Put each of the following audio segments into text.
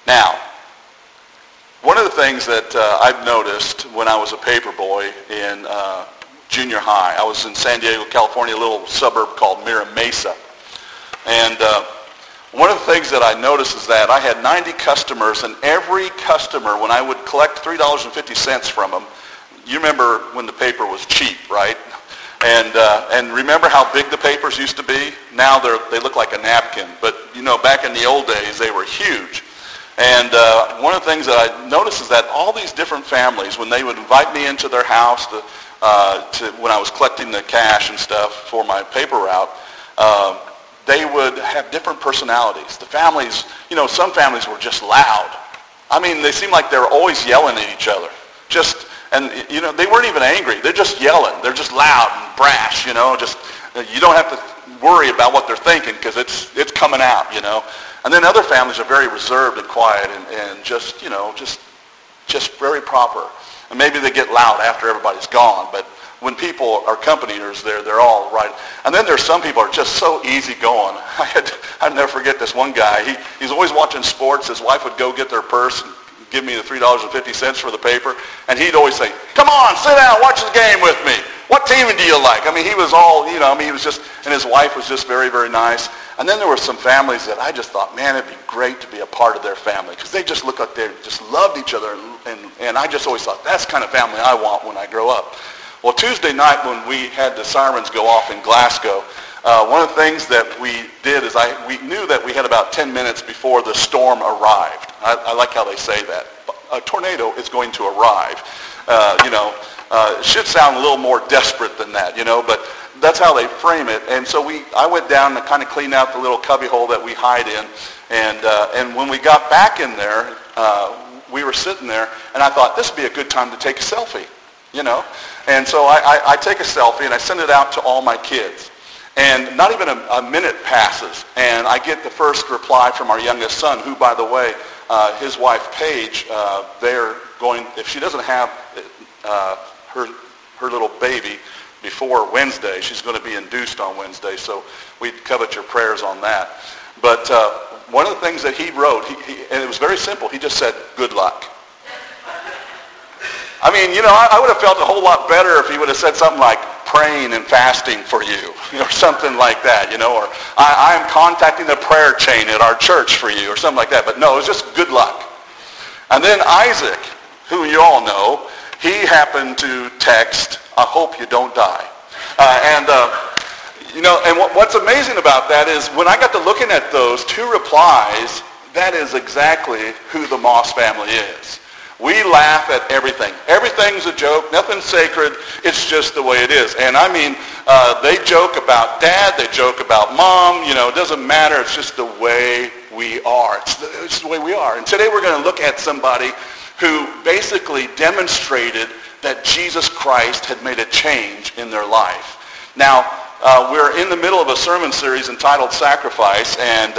Now, one of the things that I've noticed when I was a paper boy in junior high, I was in San Diego, California, a little suburb called Mira Mesa. And one of the things that I noticed is that I had 90 customers, and every customer, when I would collect $3.50 from them, you remember when the paper was cheap, right? And remember how big the papers used to be? Now they look like a napkin. But, back in the old days, they were huge. And one of the things that I noticed is that all these different families, when they would invite me into their house when I was collecting the cash and stuff for my paper route, they would have different personalities. The families, some families were just loud. I mean, they seemed like they were always yelling at each other. They weren't even angry. They're just yelling. They're just loud and brash, you don't have to worry about what they're thinking because it's coming out, And then other families are very reserved and quiet and just very proper. And maybe they get loud after everybody's gone, but when people are company they're all right. And then there's some people who are just so easygoing. I'd never forget this one guy. He's always watching sports. His wife would go get their purse and give me the $3.50 for the paper, and he'd always say, "Come on, sit down, watch the game with me. What team do you like?" I mean, he was all, he was just, and his wife was just very, very nice. And then there were some families that I just thought, man, it'd be great to be a part of their family because they just look like they just loved each other, and I just always thought, that's the kind of family I want when I grow up. Well, Tuesday night when we had the sirens go off in Glasgow, one of the things that we did is we knew that we had about 10 minutes before the storm arrived. I like how they say that. A tornado is going to arrive. It should sound a little more desperate than that, but that's how they frame it. And so I went down and kind of cleaned out the little cubby hole that we hide in. And when we got back in there, we were sitting there, and I thought this would be a good time to take a selfie, And so I take a selfie, and I send it out to all my kids. And not even a minute passes, and I get the first reply from our youngest son, who, by the way, his wife, Paige, they're going, if she doesn't have her little baby before Wednesday, she's going to be induced on Wednesday, so we covet your prayers on that. But one of the things that he wrote, and it was very simple, he just said, "Good luck." I mean, I would have felt a whole lot better if he would have said something like, "Praying and fasting for you," or something like that, or I am contacting the prayer chain at our church for you, or something like that. But no, it was just good luck. And then Isaac, who you all know, he happened to text, "I hope you don't die." And what's amazing about that is when I got to looking at those two replies, that is exactly who the Moss family is. We laugh at everything. Everything's a joke. Nothing's sacred. It's just the way it is. And I mean, they joke about dad. They joke about mom. It doesn't matter. It's just the way we are. It's the way we are. And today we're going to look at somebody who basically demonstrated that Jesus Christ had made a change in their life. Now, we're in the middle of a sermon series entitled Sacrifice,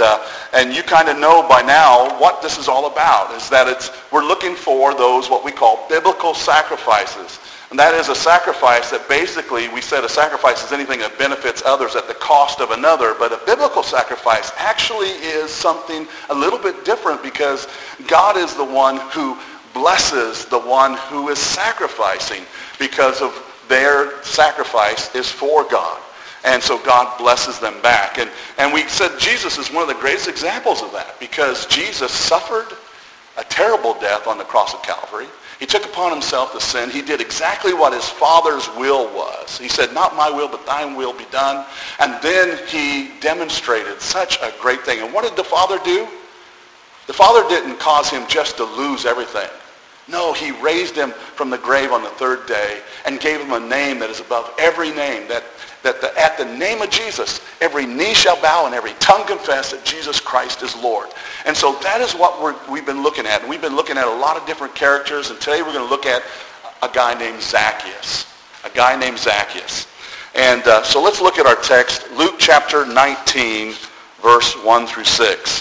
and you kind of know by now what this is all about, is that we're looking for those what we call biblical sacrifices. And that is a sacrifice that basically, we said a sacrifice is anything that benefits others at the cost of another, but a biblical sacrifice actually is something a little bit different because God is the one who blesses the one who is sacrificing because of their sacrifice is for God. And so God blesses them back. And we said Jesus is one of the greatest examples of that because Jesus suffered a terrible death on the cross of Calvary. He took upon himself the sin. He did exactly what his Father's will was. He said, "Not my will, but thine will be done." And then he demonstrated such a great thing. And what did the Father do? The Father didn't cause him just to lose everything. No, he raised him from the grave on the third day and gave him a name that is above every name, that at the name of Jesus, every knee shall bow and every tongue confess that Jesus Christ is Lord. And so that is what we've been looking at. And we've been looking at a lot of different characters, and today we're going to look at a guy named Zacchaeus. A guy named Zacchaeus. And so let's look at our text, Luke chapter 19, verse 1 through 6.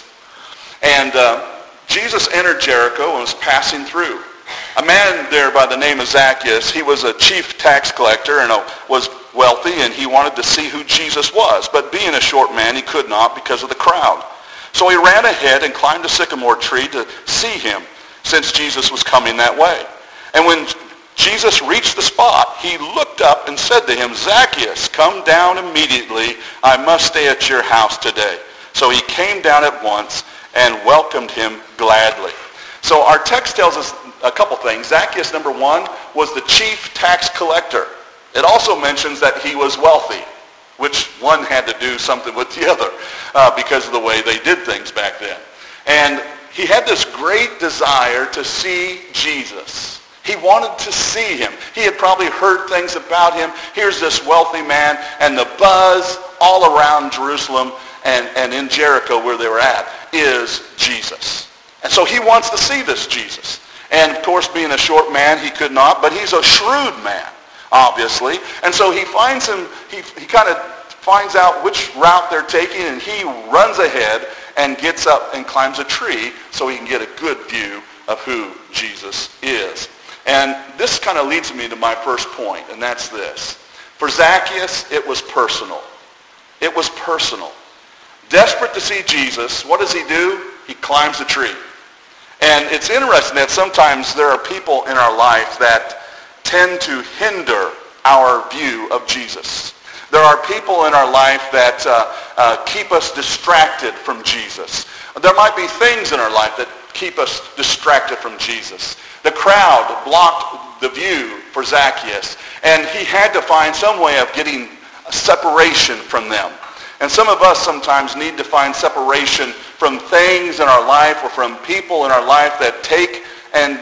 And Jesus entered Jericho and was passing through. A man there by the name of Zacchaeus, he was a chief tax collector and was wealthy, and he wanted to see who Jesus was. But being a short man, he could not because of the crowd. So he ran ahead and climbed a sycamore tree to see him, since Jesus was coming that way. And when Jesus reached the spot, he looked up and said to him, "Zacchaeus, come down immediately. I must stay at your house today." So he came down at once and welcomed him gladly. So our text tells us a couple things. Zacchaeus, number one, was the chief tax collector. It also mentions that he was wealthy, which one had to do something with the other because of the way they did things back then. And he had this great desire to see Jesus. He wanted to see him. He had probably heard things about him. Here's this wealthy man, and the buzz all around Jerusalem and in Jericho where they were at is Jesus. And so he wants to see this Jesus. And of course, being a short man, he could not, but he's a shrewd man, obviously. And so he finds him, he kind of finds out which route they're taking, and he runs ahead and gets up and climbs a tree so he can get a good view of who Jesus is. And this kind of leads me to my first point, and that's this. For Zacchaeus, it was personal. It was personal. Desperate to see Jesus, what does he do? He climbs a tree. And it's interesting that sometimes there are people in our life that tend to hinder our view of Jesus. There are people in our life that keep us distracted from Jesus. There might be things in our life that keep us distracted from Jesus. The crowd blocked the view for Zacchaeus, and he had to find some way of getting separation from them. And some of us sometimes need to find separation from things in our life or from people in our life that take and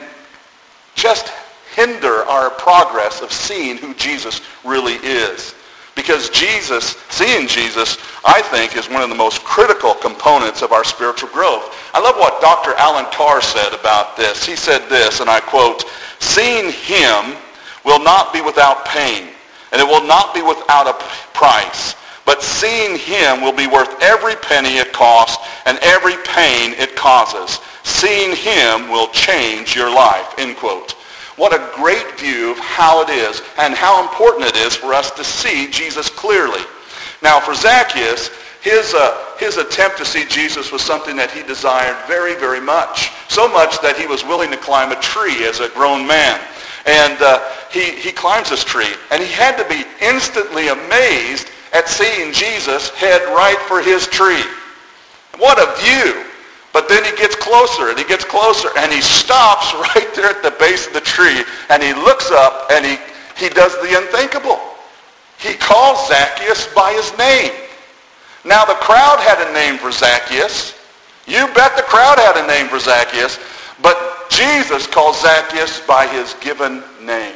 just hinder our progress of seeing who Jesus really is. Because Jesus, seeing Jesus, I think, is one of the most critical components of our spiritual growth. I love what Dr. Alan Carr said about this. He said this, and I quote, "Seeing him will not be without pain, and it will not be without a price. But seeing him will be worth every penny it costs and every pain it causes. Seeing him will change your life," end quote. What a great view of how it is and how important it is for us to see Jesus clearly. Now for Zacchaeus, his attempt to see Jesus was something that he desired very, very much. So much that he was willing to climb a tree as a grown man. And he climbs this tree, and he had to be instantly amazed at seeing Jesus head right for his tree. What a view! But then he gets closer, and he gets closer, and he stops right there at the base of the tree, and he looks up, and he does the unthinkable. He calls Zacchaeus by his name. Now the crowd had a name for Zacchaeus. You bet the crowd had a name for Zacchaeus. But Jesus calls Zacchaeus by his given name.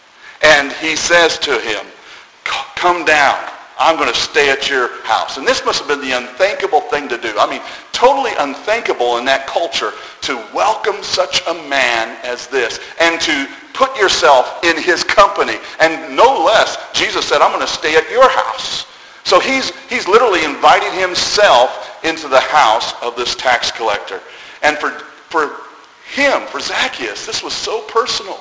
And he says to him, "Come down. I'm going to stay at your house." And this must have been the unthinkable thing to do. I mean, totally unthinkable in that culture to welcome such a man as this and to put yourself in his company. And no less, Jesus said, "I'm going to stay at your house." So he's literally inviting himself into the house of this tax collector. And for him, for Zacchaeus, this was so personal.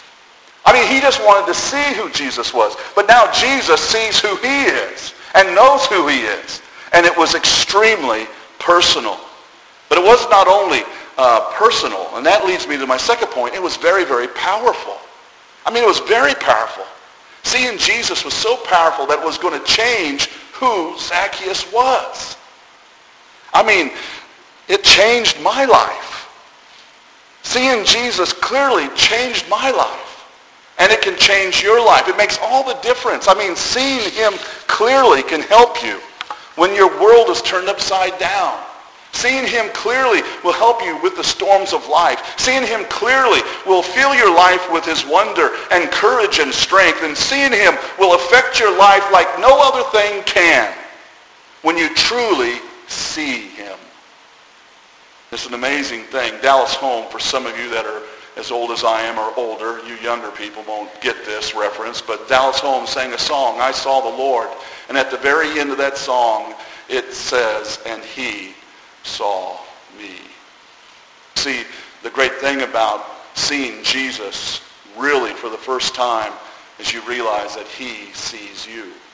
I mean, he just wanted to see who Jesus was. But now Jesus sees who he is and knows who he is. And it was extremely personal. But it was not only personal, and that leads me to my second point. It was very, very powerful. I mean, it was very powerful. Seeing Jesus was so powerful that it was going to change who Zacchaeus was. I mean, it changed my life. Seeing Jesus clearly changed my life. And it can change your life. It makes all the difference. I mean, seeing him clearly can help you when your world is turned upside down. Seeing him clearly will help you with the storms of life. Seeing him clearly will fill your life with his wonder and courage and strength. And seeing him will affect your life like no other thing can when you truly see him. It's an amazing thing. Dallas Home, for some of you that are as old as I am or older, you younger people won't get this reference, but Dallas Home sang a song, "I Saw the Lord." And at the very end of that song, it says, "And he saw me." See, the great thing about seeing Jesus really for the first time is you realize that he sees you.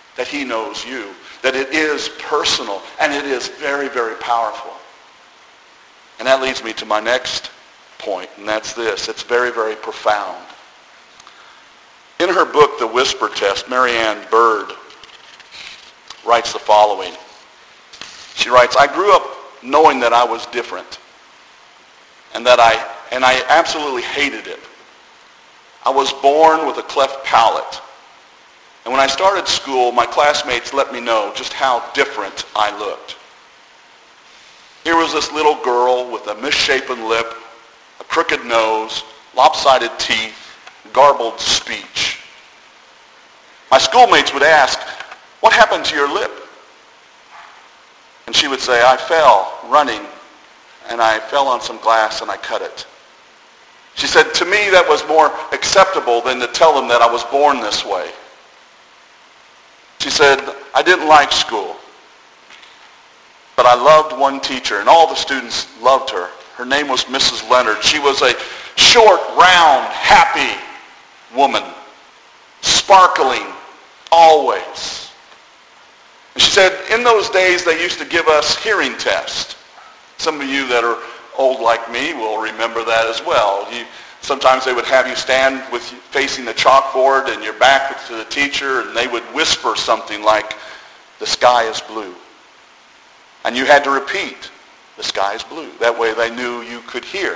that he knows you, that it is personal, and it is very, very powerful. And that leads me to my next point, and that's this. It's very, very profound. In her book, The Whisper Test, Marianne Bird writes the following. She writes, I grew up knowing that I was different, and I absolutely hated it. I was born with a cleft palate. And when I started school, my classmates let me know just how different I looked. Here was this little girl with a misshapen lip, a crooked nose, lopsided teeth, garbled speech. My schoolmates would ask, what happened to your lip? And she would say, I fell running, and I fell on some glass and I cut it. She said, to me that was more acceptable than to tell them that I was born this way. She said, I didn't like school, but I loved one teacher, and all the students loved her. Her name was Mrs. Leonard. She was a short, round, happy woman, sparkling always. And she said, in those days they used to give us hearing tests. Some of you that are old like me will remember that as well. Sometimes they would have you stand facing the chalkboard and your back to the teacher, and they would whisper something like, the sky is blue. And you had to repeat, the sky is blue. That way they knew you could hear.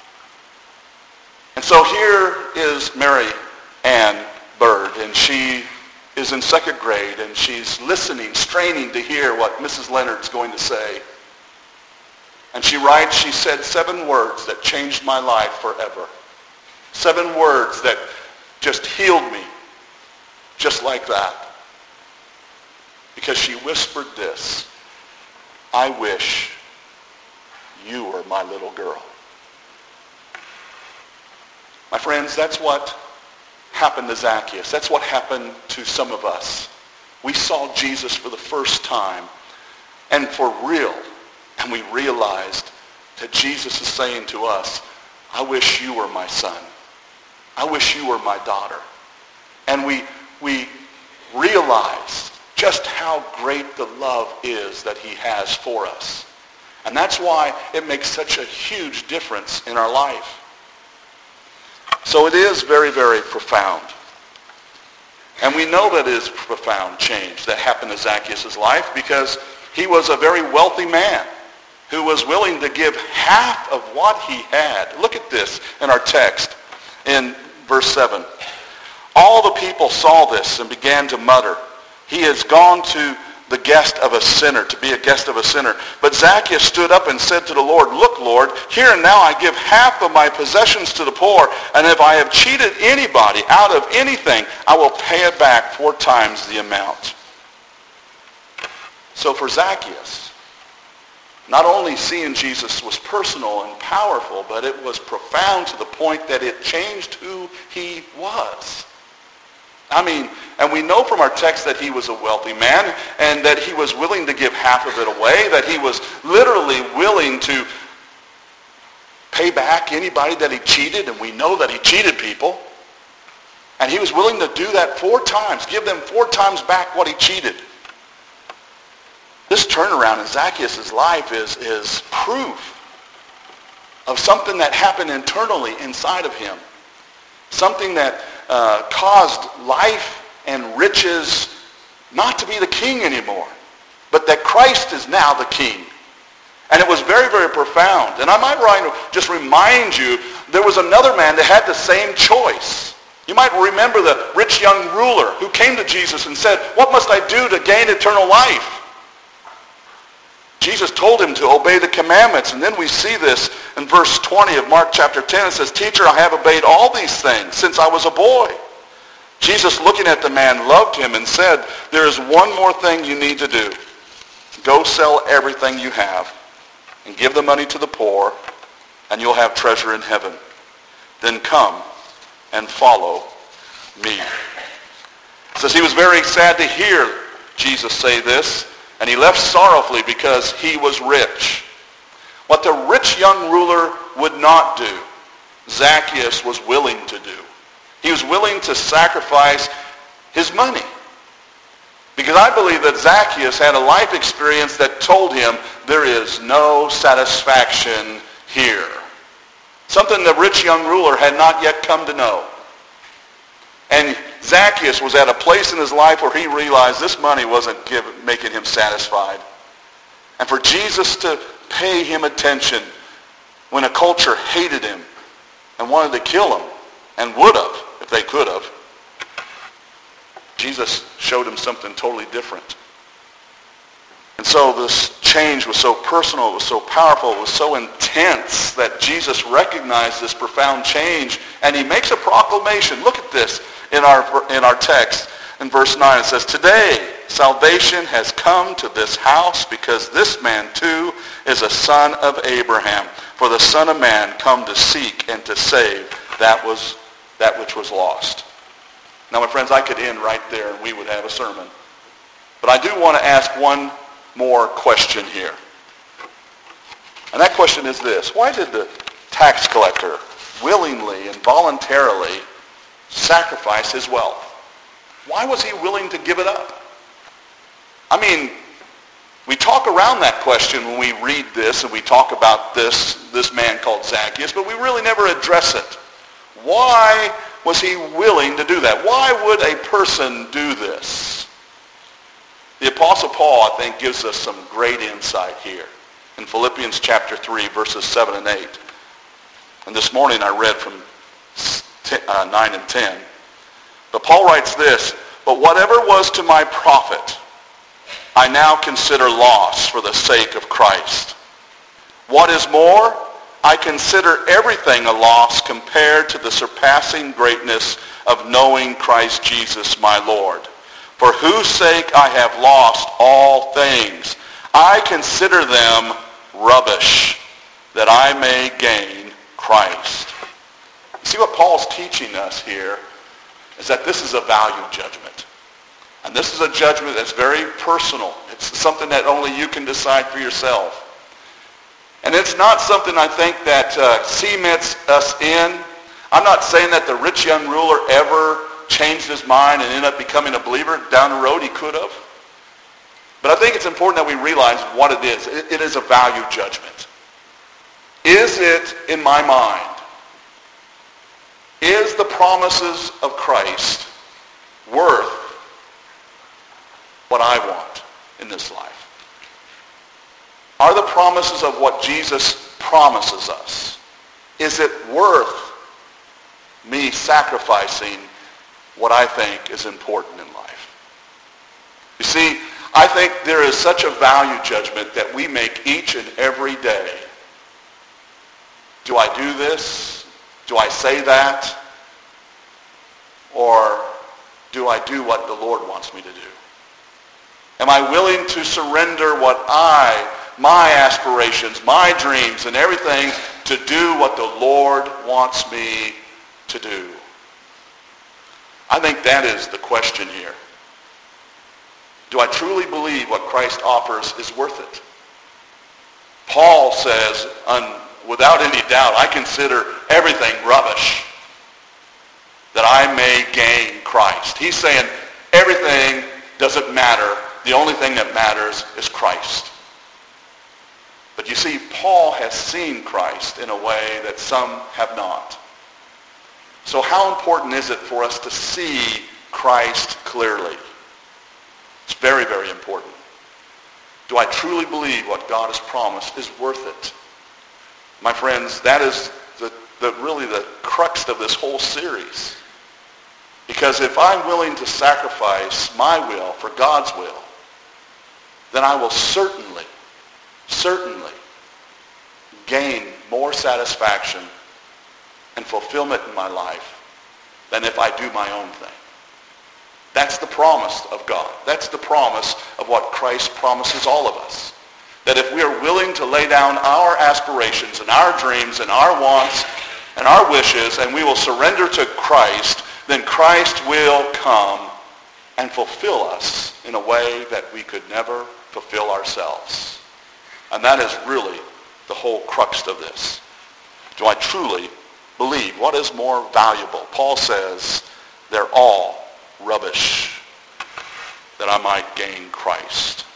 And so here is Mary Ann Bird, and she is in second grade, and she's listening, straining to hear what Mrs. Leonard's going to say. And she writes, she said 7 words that changed my life forever. 7 words that just healed me, just like that. Because she whispered this, I wish you were my little girl. My friends, that's what happened to Zacchaeus. That's what happened to some of us. We saw Jesus for the first time, and for real, and we realized that Jesus is saying to us, I wish you were my son. I wish you were my daughter. And we realized just how great the love is that he has for us. And that's why it makes such a huge difference in our life. So it is very, very profound. And we know that it is a profound change that happened in Zacchaeus' life because he was a very wealthy man who was willing to give half of what he had. Look at this in our text in verse 7. All the people saw this and began to mutter, he has gone to the guest of a sinner, to be a guest of a sinner. But Zacchaeus stood up and said to the Lord, look, Lord, here and now I give half of my possessions to the poor, and if I have cheated anybody out of anything, I will pay it back 4 times the amount. So for Zacchaeus, not only seeing Jesus was personal and powerful, but it was profound to the point that it changed who he was. I mean, and we know from our text that he was a wealthy man and that he was willing to give half of it away, that he was literally willing to pay back anybody that he cheated, and we know that he cheated people. And he was willing to do that 4 times, give them 4 times back what he cheated. This turnaround in Zacchaeus' life is proof of something that happened internally inside of him. Something that caused life and riches not to be the king anymore, but that Christ is now the king. And it was very, very profound. And I might just remind you, there was another man that had the same choice. You might remember the rich young ruler who came to Jesus and said, what must I do to gain eternal life? Jesus told him to obey the commandments. And then we see this in verse 20 of Mark chapter 10. It says, Teacher, I have obeyed all these things since I was a boy. Jesus, looking at the man, loved him and said, there is one more thing you need to do. Go sell everything you have and give the money to the poor, and you'll have treasure in heaven. Then come and follow me. It says he was very sad to hear Jesus say this, and he left sorrowfully because he was rich. What the rich young ruler would not do, Zacchaeus was willing to do. He was willing to sacrifice his money Because I believe that Zacchaeus had a life experience that told him there is no satisfaction here. Something the rich young ruler had not yet come to know. And Zacchaeus was at a place in his life where he realized this money wasn't making him satisfied. And for Jesus to pay him attention when a culture hated him and wanted to kill him, and would have if they could have, Jesus showed him something totally different. And so this change was so personal, it was so powerful, it was so intense that Jesus recognized this profound change, and he makes a proclamation. Look at this in our text. In verse 9 it says, "Today salvation has come to this house, because this man too is a son of Abraham. For the Son of Man come to seek and to save that which was lost." Now, my friends, I could end right there and we would have a sermon. But I do want to ask one more question here. And that question is this: why did the tax collector willingly and voluntarily sacrifice his wealth? Why was he willing to give it up? I mean, we talk around that question when we read this and we talk about this man called Zacchaeus, but we really never address it. Why was he willing to do that? Why would a person do this? The Apostle Paul, I think, gives us some great insight here in Philippians chapter 3, verses 7 and 8. And this morning I read from 9 and 10. But Paul writes this: "But whatever was to my profit, I now consider loss for the sake of Christ. What is more, I consider everything a loss compared to the surpassing greatness of knowing Christ Jesus my Lord, for whose sake I have lost all things. I consider them rubbish, that I may gain Christ." You see, what Paul's teaching us here is that this is a value judgment. And this is a judgment that's very personal. It's something that only you can decide for yourself. And it's not something, I think, that cements us in. I'm not saying that the rich young ruler ever changed his mind and ended up becoming a believer. Down the road he could have. But I think it's important that we realize what it is. It is a value judgment. Is it in my mind? Is the promises of Christ worth what I want in this life? Are the promises of what Jesus promises us, is it worth me sacrificing what I think is important in life? You see, I think there is such a value judgment that we make each and every day. Do I do this? Do I say that? Or do I do what the Lord wants me to do? Am I willing to surrender my aspirations, my dreams, and everything to do what the Lord wants me to do? I think that is the question here. Do I truly believe what Christ offers is worth it? Paul says, without any doubt, I consider everything rubbish, that I may gain Christ. He's saying everything doesn't matter. The only thing that matters is Christ. But you see, Paul has seen Christ in a way that some have not. So how important is it for us to see Christ clearly? It's very, very important. Do I truly believe what God has promised is worth it? My friends, that is really the crux of this whole series. Because if I'm willing to sacrifice my will for God's will, then I will certainly gain more satisfaction and fulfillment in my life than if I do my own thing. That's the promise of God. That's the promise of what Christ promises all of us. That if we are willing to lay down our aspirations and our dreams and our wants and our wishes, and we will surrender to Christ, then Christ will come and fulfill us in a way that we could never fulfill ourselves. And that is really the whole crux of this. Do I truly believe? What is more valuable? Paul says they're all rubbish. that I might gain Christ.